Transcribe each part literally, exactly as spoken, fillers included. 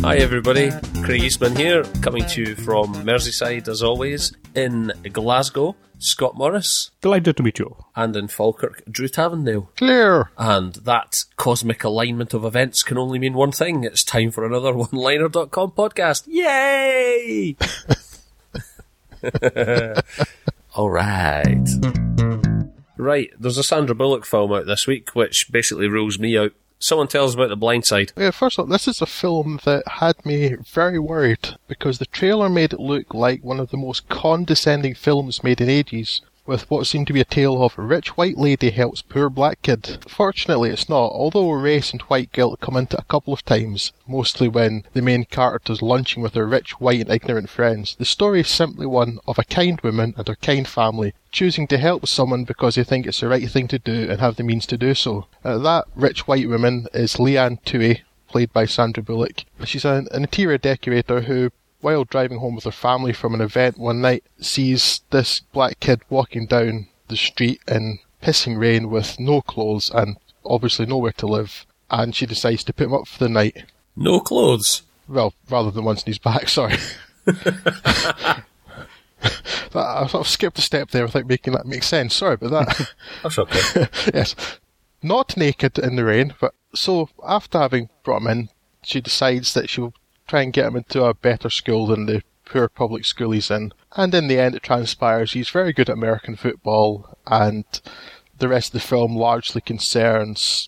Hi everybody, Craig Eastman here, coming to you from Merseyside as always, in Glasgow, Scott Morris. Delighted to meet you. And in Falkirk, Drew Tavendale. Clear. And that cosmic alignment of events can only mean one thing. It's time for another one liner dot com podcast. Yay! Alright. Right, there's a Sandra Bullock film out this week, which basically rules me out. Someone tell us about The Blind Side. Yeah, first of all, this is a film that had me very worried because the trailer made it look like one of the most condescending films made in ages, with what seemed to be a tale of a rich white lady helps poor black kid. Fortunately, it's not, although race and white guilt come into it a couple of times, mostly when the main character's lunching with her rich, white and ignorant friends. The story is simply one of a kind woman and her kind family choosing to help someone because they think it's the right thing to do and have the means to do so. Uh, that rich white woman is Leanne Toohey, played by Sandra Bullock. She's an, an interior decorator who, while driving home with her family from an event one night, sees this black kid walking down the street in pissing rain with no clothes and obviously nowhere to live, and she decides to put him up for the night. No clothes? Well, rather than ones on his back, sorry. I sort of skipped a step there without making that make sense. Sorry about that. That's okay. Yes. Not naked in the rain, but so after having brought him in, she decides that she'll try and get him into a better school than the poor public school he's in. And in the end it transpires he's very good at American football, and the rest of the film largely concerns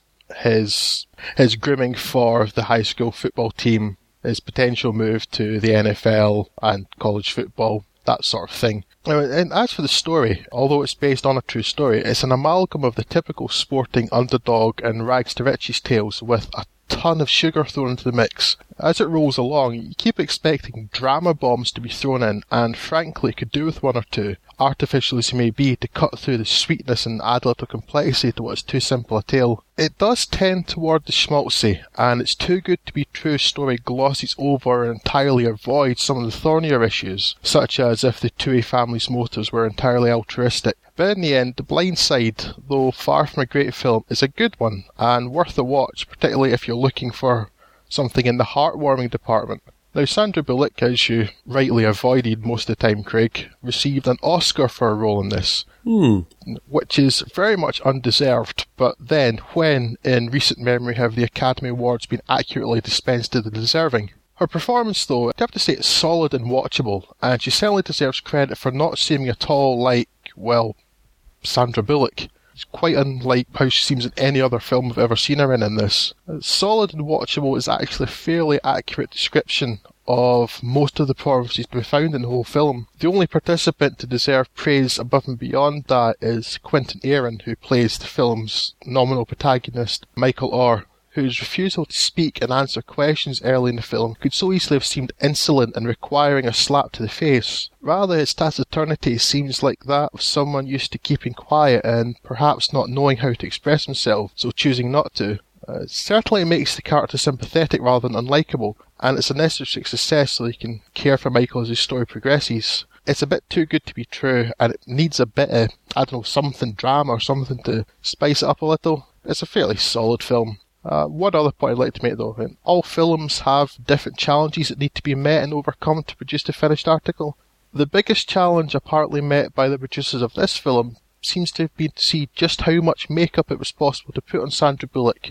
his his grooming for the high school football team, his potential move to the N F L and college football, that sort of thing. Now, and as for the story, although it's based on a true story, it's an amalgam of the typical sporting underdog and rags to riches tales with a ton of sugar thrown into the mix. As it rolls along, you keep expecting drama bombs to be thrown in, and frankly could do with one or two, artificial as they may be, to cut through the sweetness and add a little complexity to what's too simple a tale. It does tend toward the schmaltzy, and its too good to be true story glosses over and entirely avoids some of the thornier issues, such as if the Toohey family's motives were entirely altruistic. But in the end, The Blind Side, though far from a great film, is a good one, and worth a watch, particularly if you're looking for something in the heartwarming department. Now, Sandra Bullock, as you rightly avoided most of the time, Craig, received an Oscar for her role in this, Hmm. which is very much undeserved, but then, when in recent memory have the Academy Awards been accurately dispensed to the deserving? Her performance, though, I have to say it's solid and watchable, and she certainly deserves credit for not seeming at all like, well, Sandra Bullock. It's quite unlike how she seems in any other film I've ever seen her in in this. Solid and watchable is actually a fairly accurate description of most of the performances to be found in the whole film. The only participant to deserve praise above and beyond that is Quentin Aaron, who plays the film's nominal protagonist, Michael Orr, whose refusal to speak and answer questions early in the film could so easily have seemed insolent and requiring a slap to the face. Rather, his taciturnity seems like that of someone used to keeping quiet and perhaps not knowing how to express himself, so choosing not to. Uh, it certainly makes the character sympathetic rather than unlikable, and it's a necessary success so you can care for Michael as his story progresses. It's a bit too good to be true, and it needs a bit of, I don't know, something drama or something to spice it up a little. It's a fairly solid film. Uh, one other point I'd like to make, though, all films have different challenges that need to be met and overcome to produce a finished article. The biggest challenge apparently met by the producers of this film seems to have been to see just how much makeup it was possible to put on Sandra Bullock.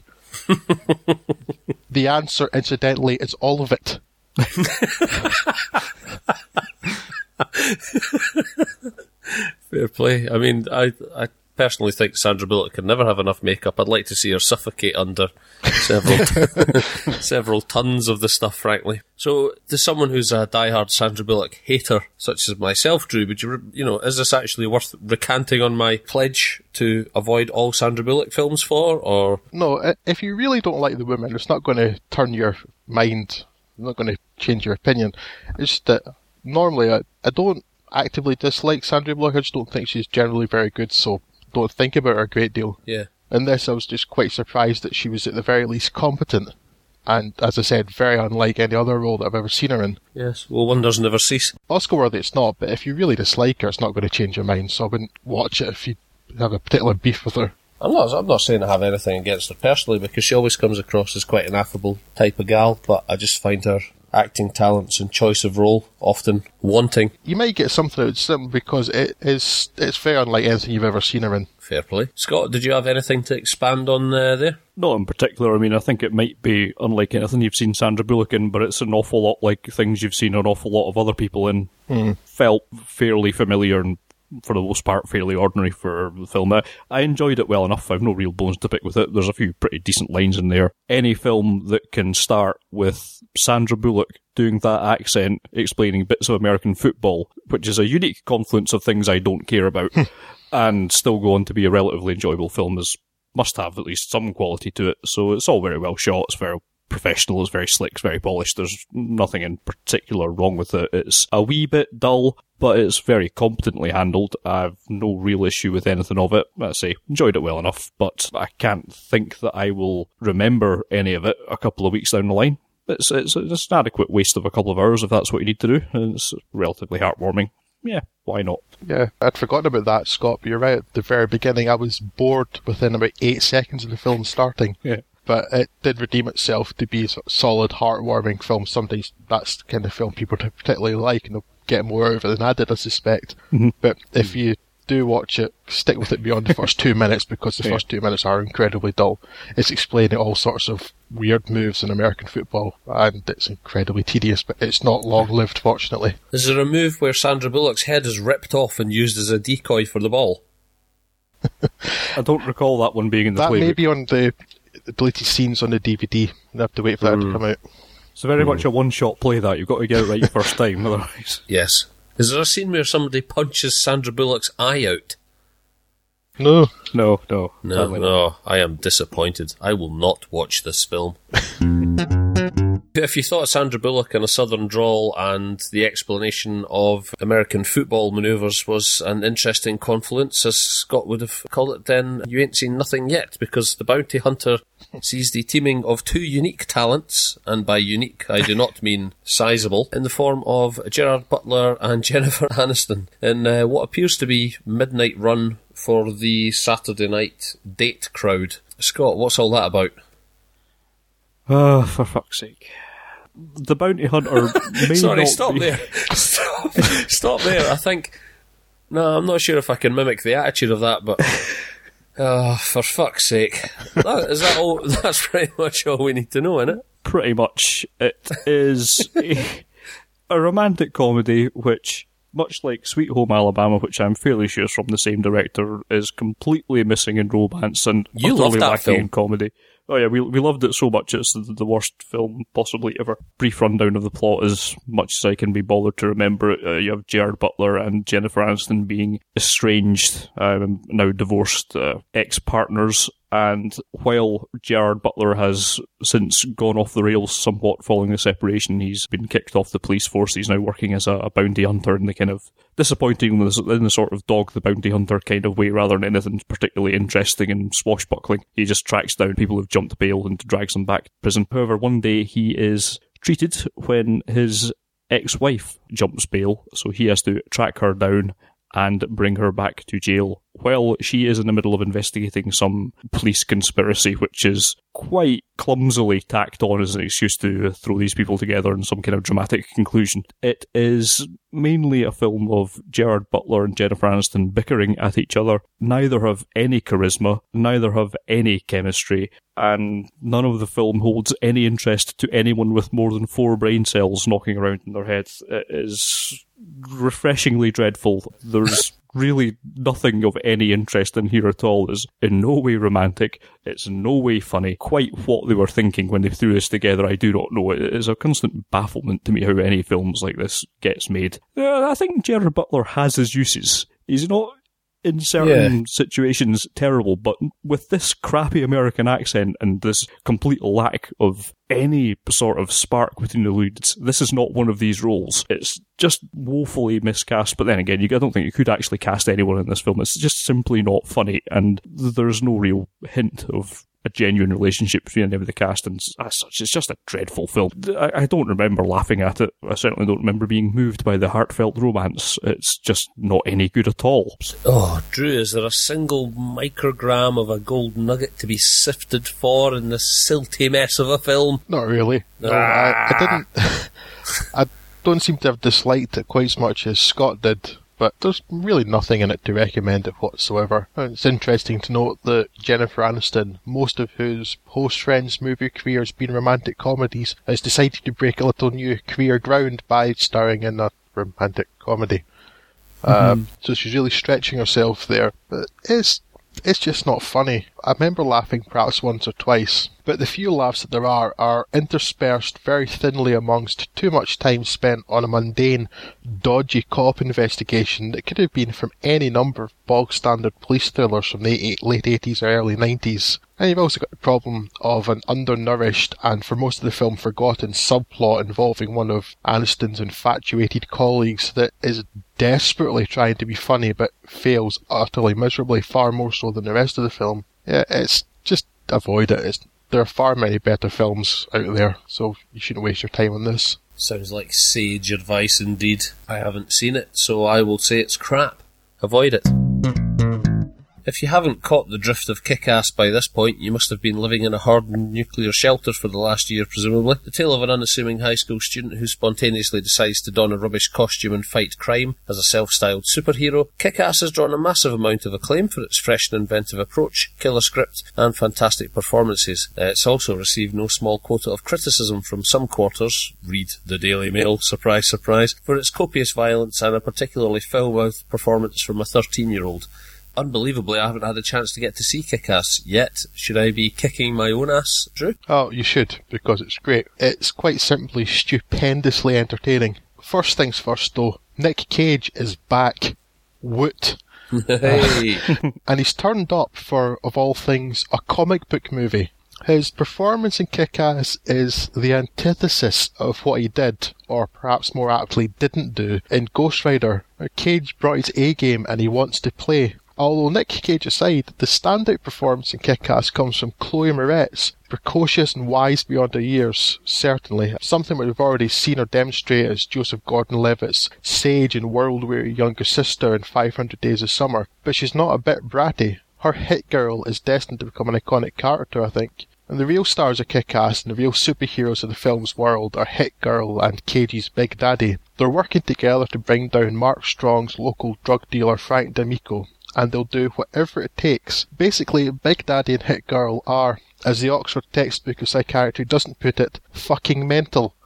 The answer, incidentally, is all of it. Fair play. I mean, I I personally think Sandra Bullock could never have enough makeup. I'd like to see her suffocate under several several tons of the stuff, frankly. So, to someone who's a diehard Sandra Bullock hater, such as myself, Drew, would you, you know, is this actually worth recanting on my pledge to avoid all Sandra Bullock films for, or? No, if you really don't like the woman, it's not going to turn your mind, it's not going to change your opinion. It's just that normally I, I don't actively dislike Sandra Bullock, I just don't think she's generally very good, so don't think about her a great deal. Yeah. In this, I was just quite surprised that she was at the very least competent, and as I said, very unlike any other role that I've ever seen her in. Yes, well, wonders never cease. Oscar worthy it's not, but if you really dislike her, it's not going to change your mind, so I wouldn't watch it if you have a particular beef with her. I'm not, I'm not saying I have anything against her personally, because she always comes across as quite an affable type of gal, but I just find her acting talents and choice of role often wanting. You might get something out of it because it is, it's very unlike anything you've ever seen her in. Fair play. Scott, did you have anything to expand on uh, there? Not in particular. I mean, I think it might be unlike anything you've seen Sandra Bullock in, but it's an awful lot like things you've seen an awful lot of other people in. Mm. Felt fairly familiar and, for the most part, fairly ordinary for the film. I, I enjoyed it well enough. I've no real bones to pick with it. There's a few pretty decent lines in there. Any film that can start with Sandra Bullock doing that accent, explaining bits of American football, which is a unique confluence of things I don't care about, and still go on to be a relatively enjoyable film, is must have at least some quality to it. So it's all very well shot. It's very professional, it's very slick, it's very polished. There's nothing in particular wrong with it. It's a wee bit dull, but it's very competently handled. I've no real issue with anything of it. I say, enjoyed it well enough, but I can't think that I will remember any of it a couple of weeks down the line. It's, it's, it's an adequate waste of a couple of hours if that's what you need to do, and it's relatively heartwarming. Yeah, why not? Yeah, I'd forgotten about that, Scott, but you're right. At the very beginning, I was bored within about eight seconds of the film starting. Yeah. But it did redeem itself to be a sort of solid, heartwarming film. Sometimes that's the kind of film people particularly like, and they'll get more out of it than I did, I suspect. Mm-hmm. But if you do watch it, stick with it beyond the first two minutes, because the yeah. first two minutes are incredibly dull. It's explaining all sorts of weird moves in American football, and it's incredibly tedious, but it's not long-lived, fortunately. Is there a move where Sandra Bullock's head is ripped off and used as a decoy for the ball? I don't recall that one being in the that playbook. That may be on the, the deleted scenes on the D V D. You have to wait for that mm. to come out. It's very mm. much a one-shot play, that. You've got to get it right first time, otherwise. Yes. Is there a scene where somebody punches Sandra Bullock's eye out? No. No, no. No, no. I am disappointed. I will not watch this film. If you thought Sandra Bullock in a southern drawl and the explanation of American football manoeuvres was an interesting confluence, as Scott would have called it, then you ain't seen nothing yet, because the bounty hunter sees the teaming of two unique talents, and by unique I do not mean sizable, in the form of Gerard Butler and Jennifer Aniston, in uh, what appears to be midnight run for the Saturday night date crowd. Scott, what's all that about? Oh, for fuck's sake. The bounty hunter may Sorry, not stop be... there. Stop. Stop there. I think... No, I'm not sure if I can mimic the attitude of that, but... Oh, for fuck's sake. That, is that all? That's pretty much all we need to know, isn't it? Pretty much. It is a, a romantic comedy which, much like Sweet Home Alabama, which I'm fairly sure is from the same director, is completely missing in romance and you utterly love that lacking film. in comedy. Oh yeah, we we loved it so much, it's the, the worst film possibly ever. Brief rundown of the plot, as much as I can be bothered to remember it. Uh, you have Gerard Butler and Jennifer Aniston being estranged, um, now divorced uh, ex-partners, and while Gerard Butler has since gone off the rails somewhat following the separation, he's been kicked off the police force. He's now working as a, a bounty hunter in the kind of disappointing, in the sort of Dog the Bounty Hunter kind of way, rather than anything particularly interesting and swashbuckling. He just tracks down people who've jumped bail and drags them back to prison. However, one day he is treated when his ex-wife jumps bail, so he has to track her down and bring her back to jail while she is in the middle of investigating some police conspiracy, which is quite clumsily tacked on as an excuse to throw these people together in some kind of dramatic conclusion. It is mainly a film of Gerard Butler and Jennifer Aniston bickering at each other. Neither have any charisma, neither have any chemistry, and none of the film holds any interest to anyone with more than four brain cells knocking around in their heads. It is refreshingly dreadful. There's really nothing of any interest in here at all. It's in no way romantic. It's in no way funny. Quite what they were thinking when they threw this together, I do not know. It is a constant bafflement to me how any films like this gets made. Uh, I think Gerard Butler has his uses. He's not, in certain yeah. situations, terrible, but with this crappy American accent and this complete lack of any sort of spark between the leads, this is not one of these roles. It's just woefully miscast, but then again, you, I don't think you could actually cast anyone in this film. It's just simply not funny, and there's no real hint of a genuine relationship between any of the cast, and as such, it's just a dreadful film. I, I don't remember laughing at it. I certainly don't remember being moved by the heartfelt romance. It's just not any good at all. Oh, Drew, is there a single microgram of a gold nugget to be sifted for in this silty mess of a film? Not really. No, Ah. I, I didn't. I don't seem to have disliked it quite as much as Scott did, but there's really nothing in it to recommend it whatsoever. And it's interesting to note that Jennifer Aniston, most of whose post-Friends movie career has been romantic comedies, has decided to break a little new career ground by starring in a romantic comedy. Mm-hmm. Um, so she's really stretching herself there, but it's it's just not funny. I remember laughing perhaps once or twice, but the few laughs that there are are interspersed very thinly amongst too much time spent on a mundane, dodgy cop investigation that could have been from any number of bog-standard police thrillers from the eight, late eighties or early nineties. And you've also got the problem of an undernourished and for most of the film forgotten subplot involving one of Aniston's infatuated colleagues that is desperately trying to be funny but fails utterly miserably, far more so than the rest of the film. Yeah, it's just avoid it. It's, there are far many better films out there, so you shouldn't waste your time on this. Sounds like sage advice indeed. I haven't seen it, so I will say it's crap. Avoid it. If you haven't caught the drift of Kick-Ass by this point, you must have been living in a hardened nuclear shelter for the last year, presumably. The tale of an unassuming high school student who spontaneously decides to don a rubbish costume and fight crime as a self-styled superhero. Kick-Ass has drawn a massive amount of acclaim for its fresh and inventive approach, killer script, and fantastic performances. Uh, it's also received no small quota of criticism from some quarters, read the Daily Mail, surprise, surprise, for its copious violence and a particularly foul-mouthed performance from a thirteen-year-old. Unbelievably, I haven't had a chance to get to see Kick-Ass yet. Should I be kicking my own ass, Drew? Oh, you should, because it's great. It's quite simply stupendously entertaining. First things first, though, Nick Cage is back. Woot. Hey! And he's turned up for, of all things, a comic book movie. His performance in Kick-Ass is the antithesis of what he did, or perhaps more aptly didn't do, in Ghost Rider. Cage brought his A-game and he wants to play. Although Nick Cage aside, the standout performance in Kick-Ass comes from Chloe Moretz, precocious and wise beyond her years, certainly, something we've already seen her demonstrate as Joseph Gordon-Levitt's sage and world-weary younger sister in five hundred Days of Summer, but she's not a bit bratty. Her hit girl is destined to become an iconic character, I think. And the real stars of Kick-Ass and the real superheroes of the film's world are Hit Girl and Cage's Big Daddy. They're working together to bring down Mark Strong's local drug dealer Frank D'Amico, and they'll do whatever it takes. Basically, Big Daddy and Hit Girl are, as the Oxford textbook of psychiatry doesn't put it, fucking mental.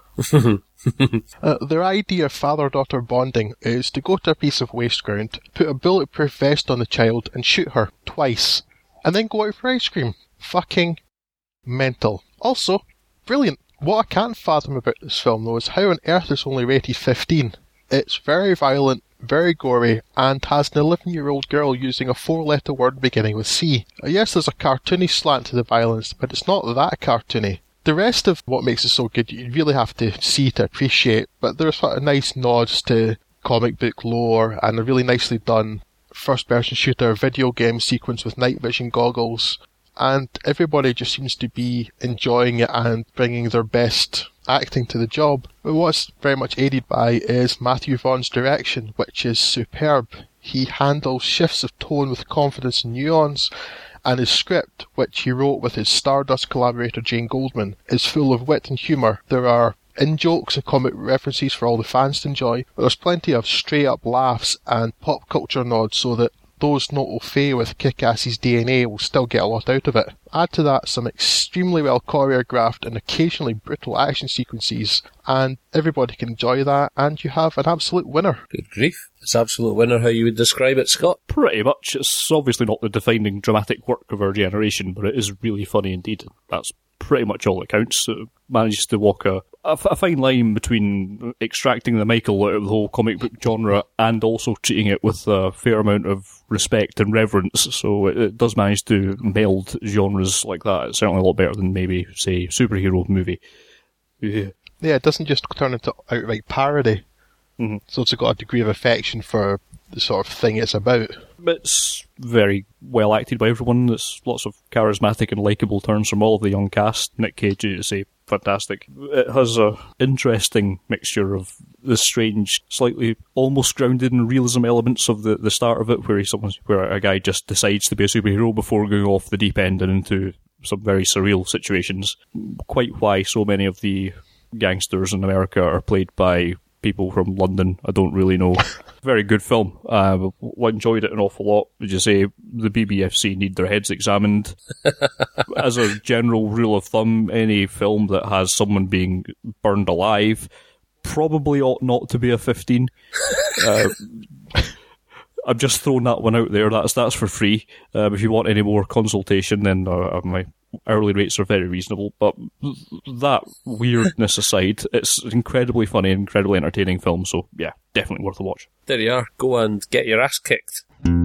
uh, their idea of father-daughter bonding is to go to a piece of waste ground, put a bulletproof vest on the child and shoot her twice, and then go out for ice cream. Fucking mental. Also, brilliant. What I can't fathom about this film, though, is how on earth it's only rated fifteen. It's very violent, very gory, and has an eleven-year-old girl using a four-letter word beginning with C. Yes, there's a cartoony slant to the violence, but it's not that cartoony. The rest of what makes it so good, you really have to see to appreciate, but there's sort of nice nods to comic book lore, and a really nicely done first-person shooter video game sequence with night vision goggles, and everybody just seems to be enjoying it and bringing their best acting to the job. But what's very much aided by is Matthew Vaughn's direction, which is superb. He handles shifts of tone with confidence and nuance, and his script, which he wrote with his Stardust collaborator Jane Goldman, is full of wit and humour. There are in-jokes and comic references for all the fans to enjoy, but there's plenty of straight-up laughs and pop culture nods so that those not au fait with Kick-Ass's D N A will still get a lot out of it. Add to that some extremely well choreographed and occasionally brutal action sequences, and everybody can enjoy that, and you have an absolute winner. Good grief. It's absolute winner how you would describe it, Scott. Pretty much. It's obviously not the defining dramatic work of our generation, but it is really funny indeed. That's pretty much all that counts. It manages to walk a, a, a fine line between extracting the Michael out of the whole comic book genre and also treating it with a fair amount of respect and reverence. So it, it does manage to meld genres like that. It's certainly a lot better than maybe, say, superhero movie. Yeah. Yeah, it doesn't just turn into outright parody. Mm-hmm. So it's got a degree of affection for the sort of thing it's about. It's very well acted by everyone. There's lots of charismatic and likeable turns from all of the young cast. Nick Cage, you say, fantastic. It has a interesting mixture of the strange, slightly almost grounded in realism elements of the, the start of it, where he's someone, where a guy just decides to be a superhero before going off the deep end and into some very surreal situations. Quite why so many of the gangsters in America are played by people from London, I don't really know. Very good film. Uh, enjoyed it an awful lot. Would you say the B B F C need their heads examined? As a general rule of thumb, any film that has someone being burned alive probably ought not to be a fifteen. Uh, I'm just throwing that one out there. That's that's for free. Um, if you want any more consultation, then uh, my hourly rates are very reasonable. But that weirdness aside, it's an incredibly funny, incredibly entertaining film. So yeah, definitely worth a watch. There you are. Go and get your ass kicked.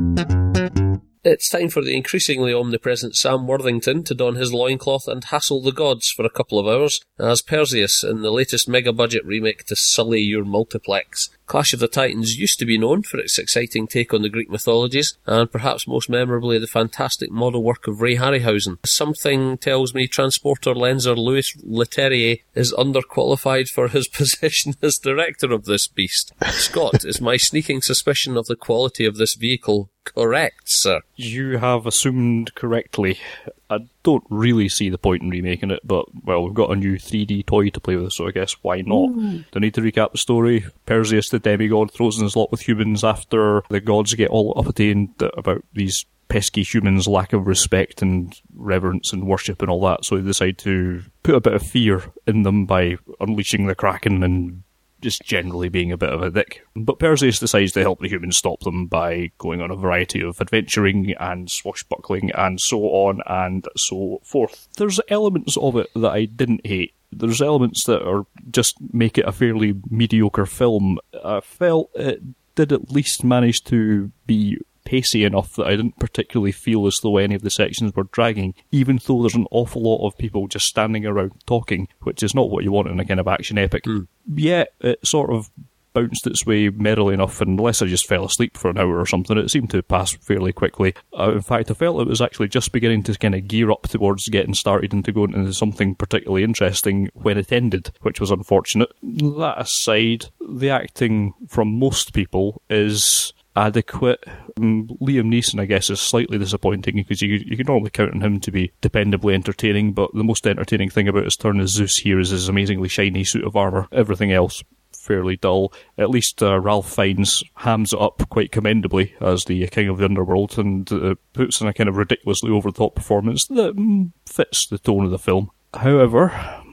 It's time for the increasingly omnipresent Sam Worthington to don his loincloth and hassle the gods for a couple of hours as Perseus in the latest mega-budget remake to sully your multiplex. Clash of the Titans used to be known for its exciting take on the Greek mythologies, and perhaps most memorably the fantastic model work of Ray Harryhausen. Something tells me transporter lenser Louis Leterrier is underqualified for his position as director of this beast. Scott, is my sneaking suspicion of the quality of this vehicle correct, sir? You have assumed correctly. I don't really see the point in remaking it, but, well, we've got a new three D toy to play with, so I guess why not? Mm. Do I need to recap the story? Perseus, the demigod, throws in his lot with humans after the gods get all uppity and about these pesky humans' lack of respect and reverence and worship and all that, so they decide to put a bit of fear in them by unleashing the Kraken and just generally being a bit of a dick. But Perseus decides to help the humans stop them by going on a variety of adventuring and swashbuckling and so on and so forth. There's elements of it that I didn't hate. There's elements that are just make it a fairly mediocre film. I felt it did at least manage to be pacey enough that I didn't particularly feel as though any of the sections were dragging, even though there's an awful lot of people just standing around talking, which is not what you want in a kind of action epic. Mm. Yet, it sort of bounced its way merrily enough, and unless I just fell asleep for an hour or something, it seemed to pass fairly quickly. Uh, in fact, I felt it was actually just beginning to kind of gear up towards getting started into going into something particularly interesting when it ended, which was unfortunate. That aside, the acting from most people is adequate. Um, Liam Neeson, I guess, is slightly disappointing because you you can normally count on him to be dependably entertaining, but the most entertaining thing about his turn as Zeus here is his amazingly shiny suit of armour. Everything else, fairly dull. At least uh, Ralph Fiennes hams it up quite commendably as the King of the Underworld and uh, puts in a kind of ridiculously over-the-top performance that mm, fits the tone of the film. However,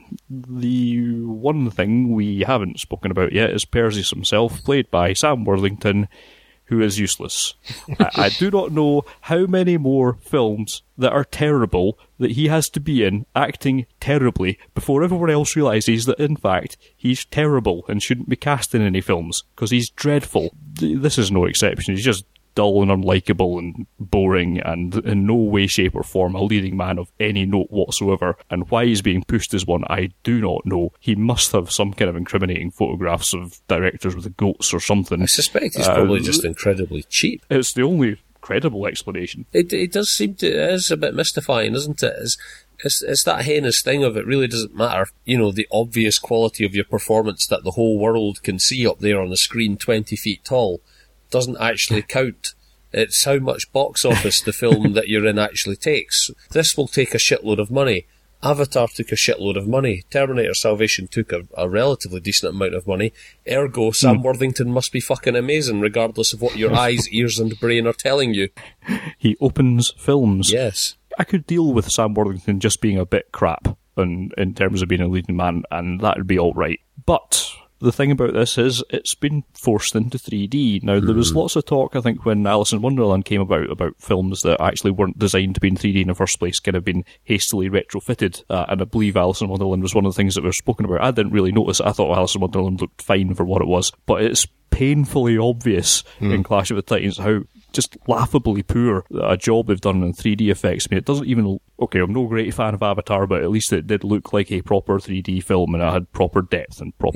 the one thing we haven't spoken about yet is Perseus himself, played by Sam Worthington, who is useless. I, I do not know how many more films that are terrible that he has to be in, acting terribly, before everyone else realises that, in fact, he's terrible and shouldn't be cast in any films, because he's dreadful. This is no exception. He's just dull and unlikable and boring and in no way, shape or form a leading man of any note whatsoever. And why he's being pushed as one, I do not know. He must have some kind of incriminating photographs of directors with goats or something. I suspect he's uh, probably just incredibly cheap. It's the only credible explanation. It, it does seem to, it is a bit mystifying, isn't it? It's, it's, it's that heinous thing of it really doesn't matter, you know, the obvious quality of your performance that the whole world can see up there on the screen twenty feet tall doesn't actually count. It's how much box office the film that you're in actually takes. This will take a shitload of money. Avatar took a shitload of money. Terminator Salvation took a, a relatively decent amount of money. Ergo, Sam mm. Worthington must be fucking amazing, regardless of what your eyes, ears and brain are telling you. He opens films. Yes. I could deal with Sam Worthington just being a bit crap in, in terms of being a leading man, and that would be alright. But the thing about this is it's been forced into three D. Now, there was lots of talk, I think, when Alice in Wonderland came about, about films that actually weren't designed to be in three D in the first place, kind of been hastily retrofitted. Uh, and I believe Alice in Wonderland was one of the things that were spoken about. I didn't really notice it. I thought Alice in Wonderland looked fine for what it was. But it's painfully obvious mm. in Clash of the Titans how just laughably poor a job they've done in three D effects. I mean, it doesn't even... Okay, I'm no great fan of Avatar, but at least it did look like a proper three D film and it had proper depth and proper... Yeah.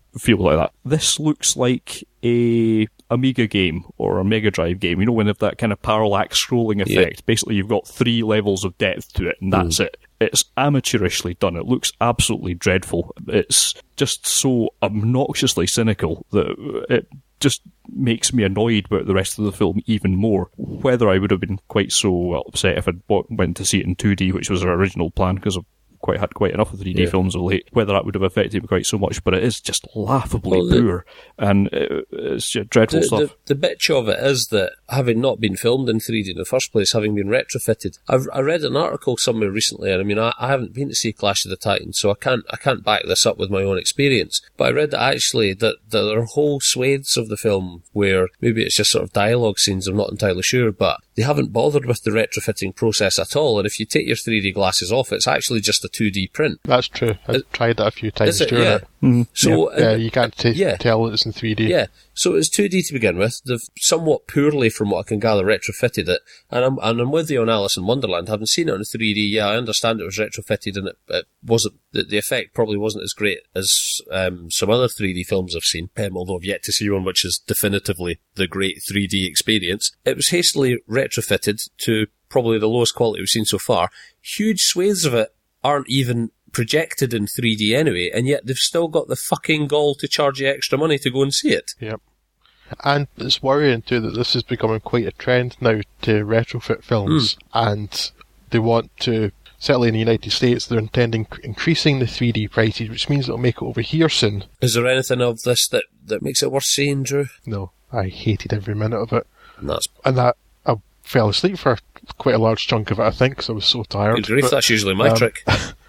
feel like that. This looks like a Amiga game or a Mega Drive game, you know, when they have that kind of parallax scrolling effect. Yeah. Basically, you've got three levels of depth to it, and that's mm. it. It's amateurishly done. It looks absolutely dreadful. It's just so obnoxiously cynical that it just makes me annoyed about the rest of the film even more. Whether I would have been quite so upset if I went to see it in two D, which was our original plan, because I've quite had quite enough of three D yeah. films of late, whether that would have affected me quite so much, but it is just laughably well, the, poor, and it, it's just dreadful the, stuff. The, the bitch of it is that, having not been filmed in three D in the first place, having been retrofitted, I've, I read an article somewhere recently, and I mean, I, I haven't been to see Clash of the Titans, so I can't I can't back this up with my own experience, but I read that actually that, that there are whole swathes of the film where maybe it's just sort of dialogue scenes, I'm not entirely sure, but they haven't bothered with the retrofitting process at all, and if you take your three D glasses off, it's actually just a two D print. That's true. I've it, tried that a few times during yeah. it. Mm-hmm. So, yeah, uh, yeah, you can't t- yeah. tell it's in three D. Yeah, so it's two D to begin with. They've somewhat poorly, from what I can gather, retrofitted it. And I'm, and I'm with you on Alice in Wonderland. Having seen it in three D, yeah, I understand it was retrofitted, and it, it wasn't, the, the effect probably wasn't as great as um, some other three D films I've seen, um, although I've yet to see one which is definitively the great three D experience. It was hastily retrofitted to probably the lowest quality we've seen so far. Huge swathes of it aren't even projected in three D anyway, and yet they've still got the fucking gall to charge you extra money to go and see it. Yep. And it's worrying too that this is becoming quite a trend now to retrofit films, mm. and they want to, certainly in the United States, they're intending increasing the three D prices, which means it'll make it over here soon. Is there anything of this that, that makes it worth seeing, Drew? No, I hated every minute of it. And that's... And that, I fell asleep for quite a large chunk of it, I think, because I was so tired. Good grief, but, that's usually my um, trick.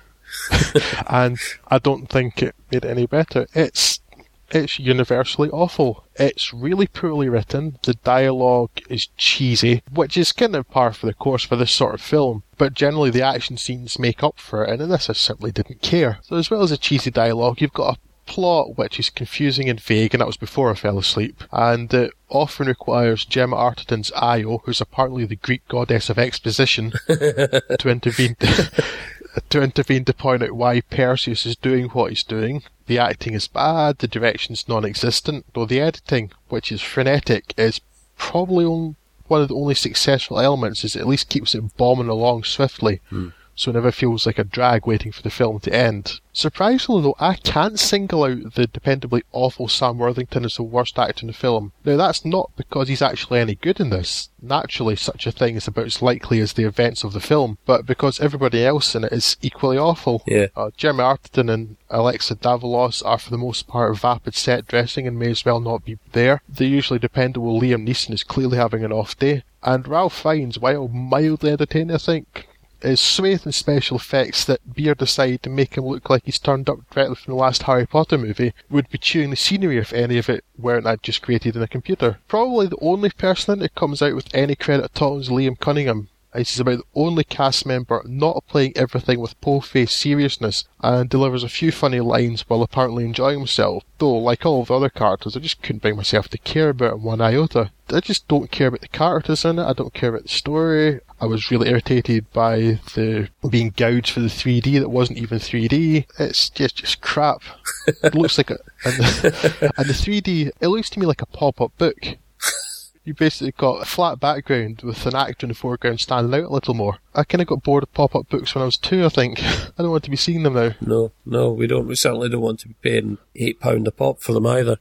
And I don't think it made it any better. It's it's universally awful. It's really poorly written. The dialogue is cheesy, which is kind of par for the course for this sort of film. But generally the action scenes make up for it, and in this I simply didn't care. So as well as the cheesy dialogue, you've got a plot which is confusing and vague, and that was before I fell asleep, and it often requires Gemma Arterton's Io, who's apparently the Greek goddess of exposition, to intervene to intervene to point out why Perseus is doing what he's doing. The acting is bad, the direction's non-existent, though the editing, which is frenetic, is probably on, one of the only successful elements, is it at least keeps it bombing along swiftly. Mm. So it never feels like a drag waiting for the film to end. Surprisingly though, I can't single out the dependably awful Sam Worthington as the worst actor in the film. Now that's not because he's actually any good in this. Naturally, such a thing is about as likely as the events of the film, but because everybody else in it is equally awful. Yeah. Uh, Jeremy Arterton and Alexa Davalos are for the most part vapid set dressing and may as well not be there. The usually dependable Liam Neeson is clearly having an off day. And Ralph Fiennes, while mildly entertaining I think, is swathed in special effects that Beer decided to make him look like he's turned up directly from the last Harry Potter movie, would be chewing the scenery if any of it weren't I just created in a computer. Probably the only person that comes out with any credit at all is Liam Cunningham. He's about the only cast member not playing everything with po-faced seriousness, and delivers a few funny lines while apparently enjoying himself. Though, like all of the other characters, I just couldn't bring myself to care about him one iota. I just don't care about the characters in it, I don't care about the story. I was really irritated by the being gouged for the three D that wasn't even three D. It's just, just crap. It looks like a... And the, and the three D, it looks to me like a pop-up book. You basically got a flat background with an actor in the foreground standing out a little more. I kind of got bored of pop-up books when I was two, I think. I don't want to be seeing them now. No, no, we don't. We certainly don't want to be paying eight pounds a pop for them either.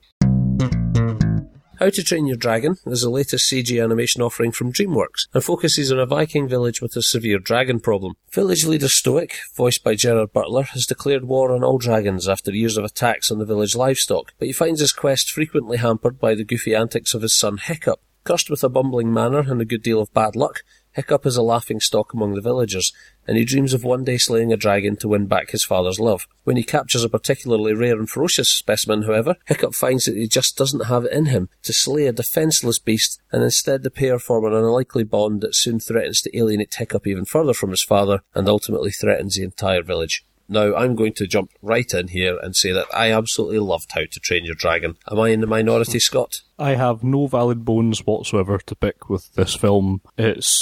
How to Train Your Dragon is the latest C G animation offering from DreamWorks and focuses on a Viking village with a severe dragon problem. Village leader Stoic, voiced by Gerard Butler, has declared war on all dragons after years of attacks on the village livestock, but he finds his quest frequently hampered by the goofy antics of his son Hiccup. Cursed with a bumbling manner and a good deal of bad luck, Hiccup is a laughingstock among the villagers, and he dreams of one day slaying a dragon to win back his father's love. When he captures a particularly rare and ferocious specimen, however, Hiccup finds that he just doesn't have it in him to slay a defenceless beast, and instead the pair form an unlikely bond that soon threatens to alienate Hiccup even further from his father, and ultimately threatens the entire village. Now, I'm going to jump right in here and say that I absolutely loved How to Train Your Dragon. Am I in the minority, Scott? I have no valid bones whatsoever to pick with this film. It's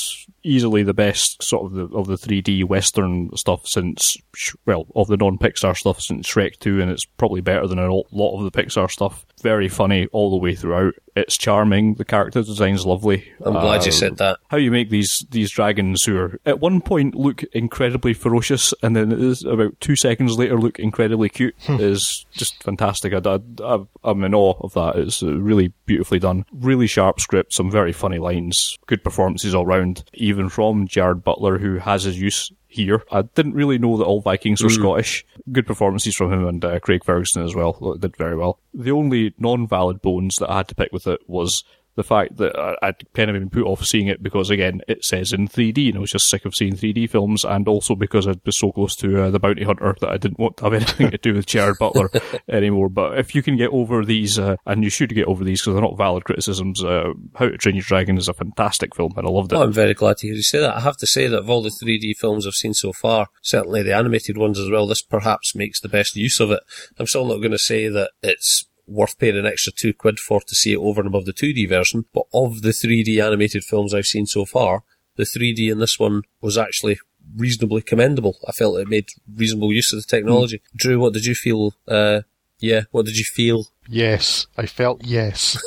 easily the best sort of the of the three D Western stuff since, well, of the non-Pixar stuff since Shrek two, and it's probably better than a lot of the Pixar stuff. Very funny all the way throughout. It's charming. The character design's lovely. I'm glad uh, you said that. How you make these these dragons who are at one point look incredibly ferocious, and then it is about two seconds later look incredibly cute is just fantastic. I, I, I'm in awe of that. It's really beautifully done. Really sharp script, some very funny lines, good performances all round, even from Gerard Butler, who has his use here. I didn't really know that all Vikings were mm. Scottish. Good performances from him and uh, Craig Ferguson as well. Did very well. The only non-valid bones that I had to pick with it was the fact that I'd kind of been put off seeing it because, again, it says in three D, and I was just sick of seeing three D films, and also because I'd been so close to uh, The Bounty Hunter that I didn't want to have anything to do with Gerard Butler anymore. But if you can get over these, uh, and you should get over these because they're not valid criticisms, uh, How to Train Your Dragon is a fantastic film, and I loved it. Oh, I'm very glad to hear you say that. I have to say that of all the three D films I've seen so far, certainly the animated ones as well, this perhaps makes the best use of it. I'm still not going to say that it's worth paying an extra two quid for to see it over and above the two D version, but of the three D animated films I've seen so far, the three D in this one was actually reasonably commendable. I felt it made reasonable use of the technology. Mm. Drew, what did you feel? Uh, yeah, what did you feel? Yes, I felt yes.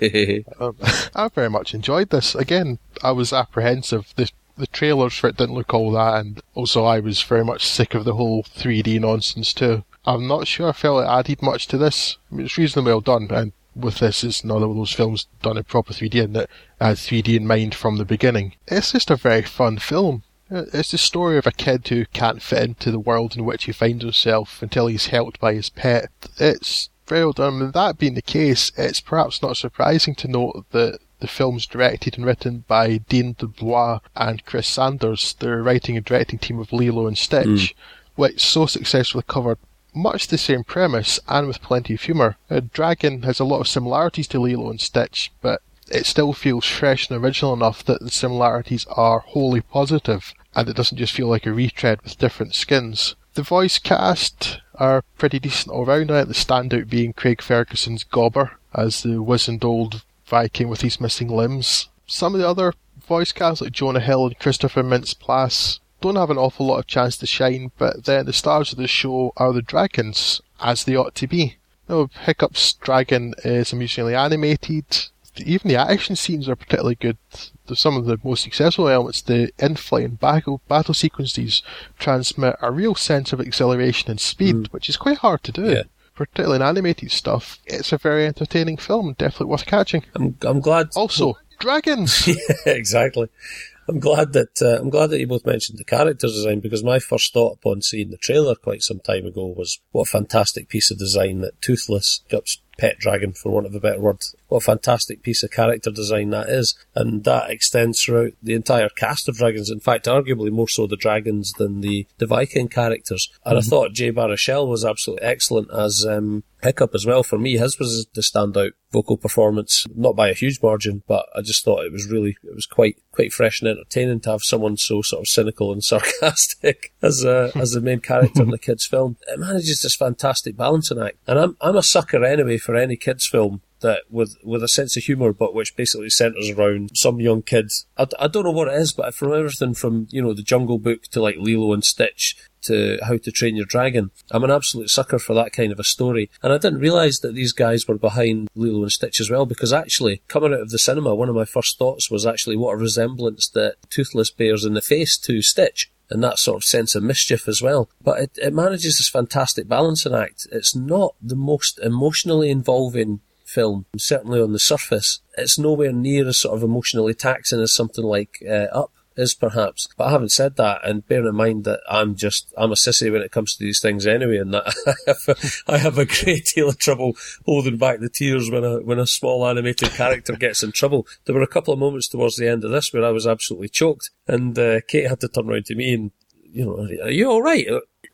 um, I very much enjoyed this. Again, I was apprehensive. The the trailers for it didn't look all that, and also I was very much sick of the whole three D nonsense too. I'm not sure I felt it added much to this. I mean, it's reasonably well done, and with this, it's another one of those films done in proper three D and that had three D in mind from the beginning. It's just a very fun film. It's the story of a kid who can't fit into the world in which he finds himself until he's helped by his pet. It's very well done. And that being the case, it's perhaps not surprising to note that the film's directed and written by Dean DeBlois and Chris Sanders, the writing and directing team of Lilo and Stitch, mm. which so successfully covered much the same premise and with plenty of humour. Uh, Dragon has a lot of similarities to Lilo and Stitch, but it still feels fresh and original enough that the similarities are wholly positive, and it doesn't just feel like a retread with different skins. The voice cast are pretty decent all round. I think the standout being Craig Ferguson's Gobber as the wizened old Viking with his missing limbs. Some of the other voice casts like Jonah Hill and Christopher Mintz-Plasse don't have an awful lot of chance to shine, but then the stars of the show are the dragons, as they ought to be. Now, Hiccup's dragon is amusingly animated. Even the action scenes are particularly good. Some of the most successful elements, the in-flight and battle, battle sequences, transmit a real sense of exhilaration and speed, mm. which is quite hard to do. Yeah. Particularly in animated stuff. It's a very entertaining film, definitely worth catching. I'm, I'm glad. Also, dragons! Yeah, exactly. I'm glad that uh, I'm glad that you both mentioned the character design, because my first thought upon seeing the trailer quite some time ago was what a fantastic piece of design that Toothless, Hiccups' pet dragon, for want of a better word, what a fantastic piece of character design that is, and that extends throughout the entire cast of dragons. In fact, arguably more so the dragons than the, the Viking characters. And mm-hmm. I thought Jay Baruchel was absolutely excellent as um, Hiccup as well. For me, his was the standout vocal performance, not by a huge margin, but I just thought it was really, it was quite quite fresh and entertaining to have someone so sort of cynical and sarcastic as a, as the main character in the kids' film. It manages this fantastic balancing act, and I'm I'm a sucker anyway for any kids' film that with with a sense of humour, but which basically centres around some young kid. I, I don't know what it is, but from everything from, you know, the Jungle Book to like Lilo and Stitch to How to Train Your Dragon, I'm an absolute sucker for that kind of a story. And I didn't realise that these guys were behind Lilo and Stitch as well, because actually, coming out of the cinema, one of my first thoughts was actually what a resemblance that Toothless bears in the face to Stitch, and that sort of sense of mischief as well. But it, it manages this fantastic balancing act. It's not the most emotionally involving film, certainly on the surface. It's nowhere near as sort of emotionally taxing as something like uh, Up is, perhaps. But having said that, and bearing in mind that I'm just, I'm a sissy when it comes to these things anyway, and that I have a, I have a great deal of trouble holding back the tears when a, when a small animated character gets in trouble. There were a couple of moments towards the end of this where I was absolutely choked, and uh, Kate had to turn around to me and, you know, are you alright?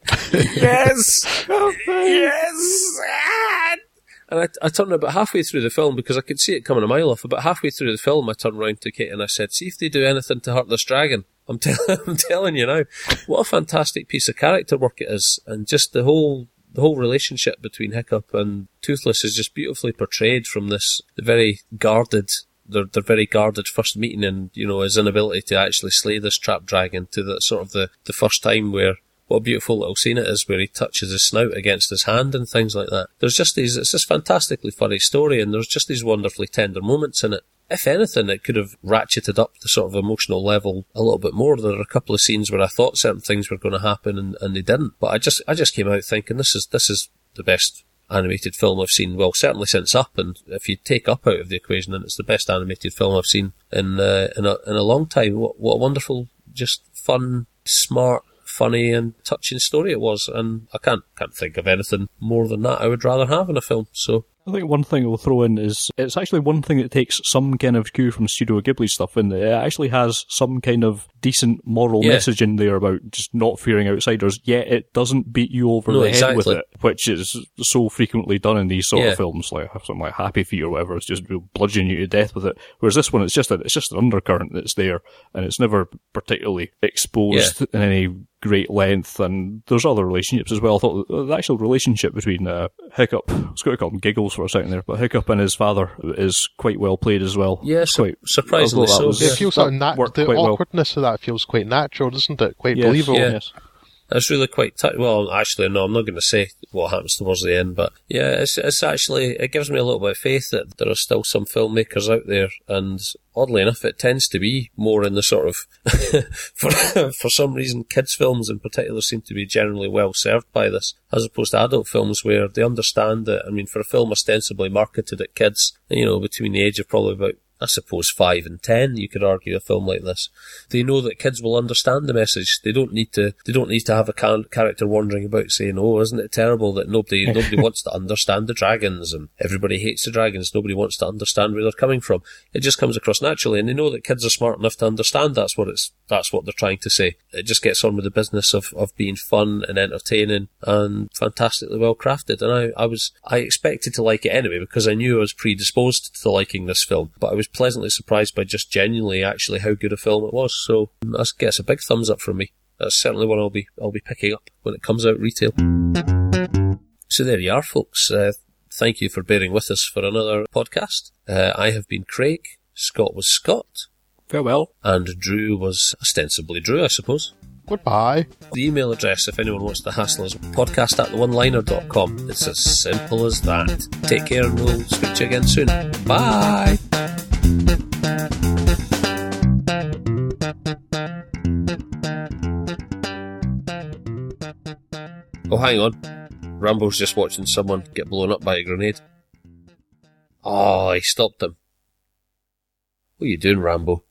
Yes! Yes! And I, I turned about halfway through the film, because I could see it coming a mile off. About halfway through the film, I turned round to Kate and I said, see if they do anything to hurt this dragon. I'm, tell- I'm telling you now, what a fantastic piece of character work it is. And just the whole the whole relationship between Hiccup and Toothless is just beautifully portrayed from this very guarded their, their very guarded first meeting, and, you know, his inability to actually slay this trap dragon, to the sort of the, the first time where, what a beautiful little scene it is where he touches his snout against his hand and things like that. There's just these, it's this fantastically funny story, and there's just these wonderfully tender moments in it. If anything, it could have ratcheted up the sort of emotional level a little bit more. There are a couple of scenes where I thought certain things were going to happen and, and they didn't. But I just, I just came out thinking this is, this is the best animated film I've seen, well, certainly since Up, and if you take Up out of the equation, then it's the best animated film I've seen in, uh, in a, in a long time. What, what a wonderful, just fun, smart, funny and touching story it was, and I can't, can't think of anything more than that I would rather have in a film, so. I think one thing we'll throw in is it's actually one thing that takes some kind of cue from Studio Ghibli stuff in there. It actually has some kind of decent moral yeah. message in there about just not fearing outsiders, yet it doesn't beat you over no, the exactly. head with it, which is so frequently done in these sort yeah. of films, like something like Happy Feet or whatever. It's just bludgeon you to death with it. Whereas this one, it's just a, it's just an undercurrent that's there, and it's never particularly exposed yeah. in any great length. And there's other relationships as well. I thought the actual relationship between uh, Hiccup, I was going to call him Giggles for a second there, but Hiccup and his father is quite well played as well. Yeah, quite, surprisingly so. Was, it feels like nat- the awkwardness well. of that feels quite natural, doesn't it? Quite yes, believable. Yeah. Yes. It's really quite t- well, actually, no, I'm not going to say what happens towards the end, but yeah, it's, it's actually, it gives me a little bit of faith that there are still some filmmakers out there, and oddly enough, it tends to be more in the sort of, for, for some reason, kids' films in particular seem to be generally well served by this, as opposed to adult films where they understand that, I mean, for a film ostensibly marketed at kids, you know, between the age of probably about, I suppose, five and ten, you could argue, a film like this. They know that kids will understand the message. They don't need to, they don't need to have a can- character wandering about saying, oh, isn't it terrible that nobody, nobody wants to understand the dragons, and everybody hates the dragons, nobody wants to understand where they're coming from. It just comes across naturally, and they know that kids are smart enough to understand that's what it's, that's what they're trying to say. It just gets on with the business of, of being fun and entertaining and fantastically well crafted. And I, I was, I expected to like it anyway, because I knew I was predisposed to liking this film, but I was pleasantly surprised by just genuinely actually how good a film it was. So I guess a big thumbs up from me. That's certainly one I'll be I'll be picking up when it comes out retail. So there you are, folks. Uh, thank you for bearing with us for another podcast. Uh, I have been Craig. Scott was Scott. Farewell. And Drew was ostensibly Drew, I suppose. Goodbye. The email address, if anyone wants to hassle us, podcast at the one liner dot com. It's as simple as that. Take care, and we'll speak to you again soon. Bye! Oh, hang on. Rambo's just watching someone get blown up by a grenade. Oh, he stopped him. What are you doing, Rambo?